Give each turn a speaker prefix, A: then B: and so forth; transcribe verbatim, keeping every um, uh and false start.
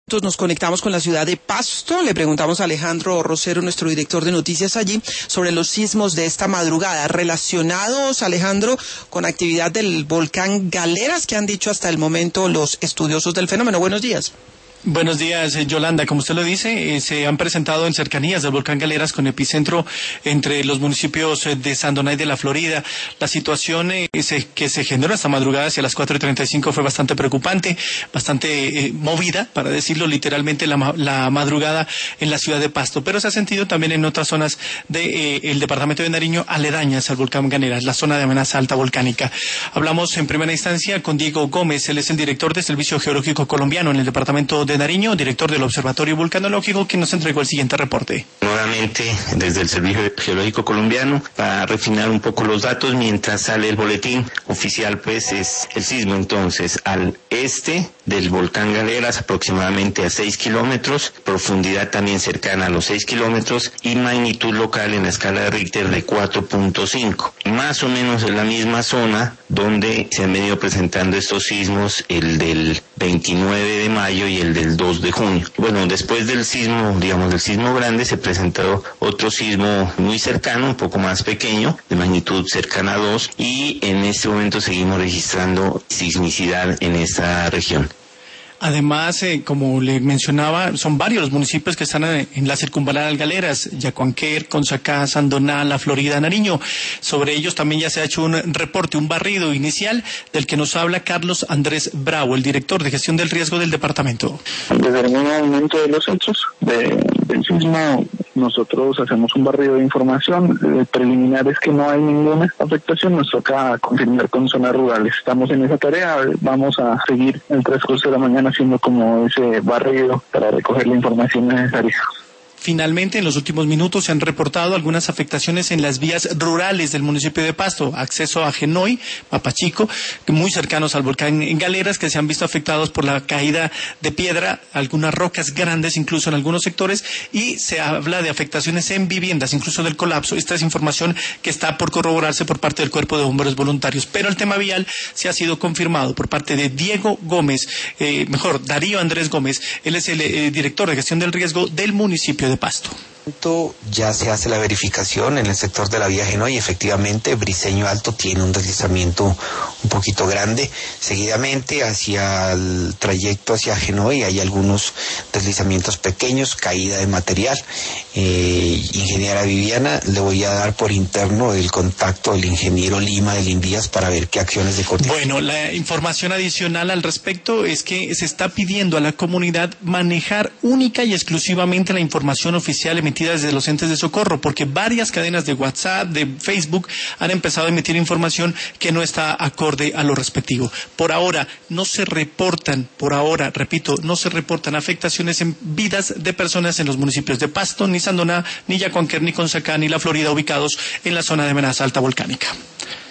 A: Nos conectamos con la ciudad de Pasto. Le preguntamos a Alejandro Rosero, nuestro director de noticias allí, sobre los sismos de esta madrugada relacionados, Alejandro, con actividad del volcán Galeras, que han dicho hasta el momento los estudiosos del fenómeno. Buenos días.
B: Buenos días, Yolanda. Como usted lo dice, eh, se han presentado en cercanías del volcán Galeras con epicentro entre los municipios de Sandoná y de la Florida. La situación eh, se, que se generó esta madrugada hacia las cuatro y treinta y cinco fue bastante preocupante, bastante eh, movida, para decirlo literalmente, la, la madrugada en la ciudad de Pasto. Pero se ha sentido también en otras zonas del de, eh, departamento de Nariño, aledañas al volcán Galeras, la zona de amenaza alta volcánica. Hablamos en primera instancia con Diego Gómez. Él es el director del Servicio Geológico Colombiano en el departamento de Nariño, director del Observatorio Vulcanológico, que nos entregó el siguiente reporte.
C: Nuevamente desde el Servicio Geológico Colombiano para refinar un poco los datos mientras sale el boletín oficial, pues es el sismo entonces al este del volcán Galeras, aproximadamente a seis kilómetros, profundidad también cercana a los seis kilómetros y magnitud local en la escala de Richter de cuatro punto cinco. Más o menos en la misma zona donde se han venido presentando estos sismos, el del veintinueve de mayo y el del dos de junio. Bueno, después del sismo, digamos del sismo grande, se presentó otro sismo muy cercano, un poco más pequeño, de magnitud cercana a dos, y en este momento seguimos registrando sismicidad en esta región.
B: Además, eh, como le mencionaba, son varios los municipios que están en la circunvalar al Galeras: Yacuanquer, Consacá, Sandoná, La Florida, Nariño. Sobre ellos también ya se ha hecho un reporte, un barrido inicial, del que nos habla Carlos Andrés Bravo, el director de gestión del riesgo del departamento.
D: Desde el momento de los hechos de, del sismo, nosotros hacemos un barrido de información. El preliminar es que no hay ninguna afectación. Nos toca confirmar con zonas rurales. Estamos en esa tarea. Vamos a seguir el transcurso de la mañana haciendo como ese barrido para recoger la información necesaria.
B: Finalmente, en los últimos minutos se han reportado algunas afectaciones en las vías rurales del municipio de Pasto, acceso a Genoy, Papachico, muy cercanos al volcán Galeras, que se han visto afectados por la caída de piedra, algunas rocas grandes incluso en algunos sectores, y se habla de afectaciones en viviendas, incluso del colapso. Esta es información que está por corroborarse por parte del Cuerpo de Bomberos Voluntarios. Pero el tema vial se ha sido confirmado por parte de Diego Gómez, eh, mejor, Darío Andrés Gómez. Él es el eh, director de gestión del riesgo del municipio de Pasto.
E: Ya se hace la verificación en el sector de la vía Genoy y efectivamente Briceño Alto tiene un deslizamiento un poquito grande. Seguidamente hacia el trayecto hacia Genoy hay algunos deslizamientos pequeños, caída de material. Eh, ingeniera Viviana, le voy a dar por interno el contacto del ingeniero Lima del Indías para ver qué acciones de coordinación.
B: Bueno, la información adicional al respecto es que se está pidiendo a la comunidad manejar única y exclusivamente la información oficial emitida desde los entes de socorro, porque varias cadenas de WhatsApp, de Facebook, han empezado a emitir información que no está acorde a lo respectivo. Por ahora no se reportan, por ahora, repito, no se reportan afectaciones en vidas de personas en los municipios de Pasto, ni Sandoná, ni Yacuanquer, ni Consacá, ni La Florida, ubicados en la zona de amenaza alta volcánica.